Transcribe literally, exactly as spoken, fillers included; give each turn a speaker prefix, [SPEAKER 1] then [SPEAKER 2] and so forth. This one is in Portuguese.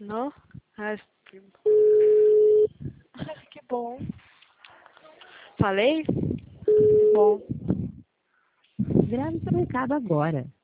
[SPEAKER 1] Não? Ai, que bom. Falei? Bom.
[SPEAKER 2] Grave seu recado agora.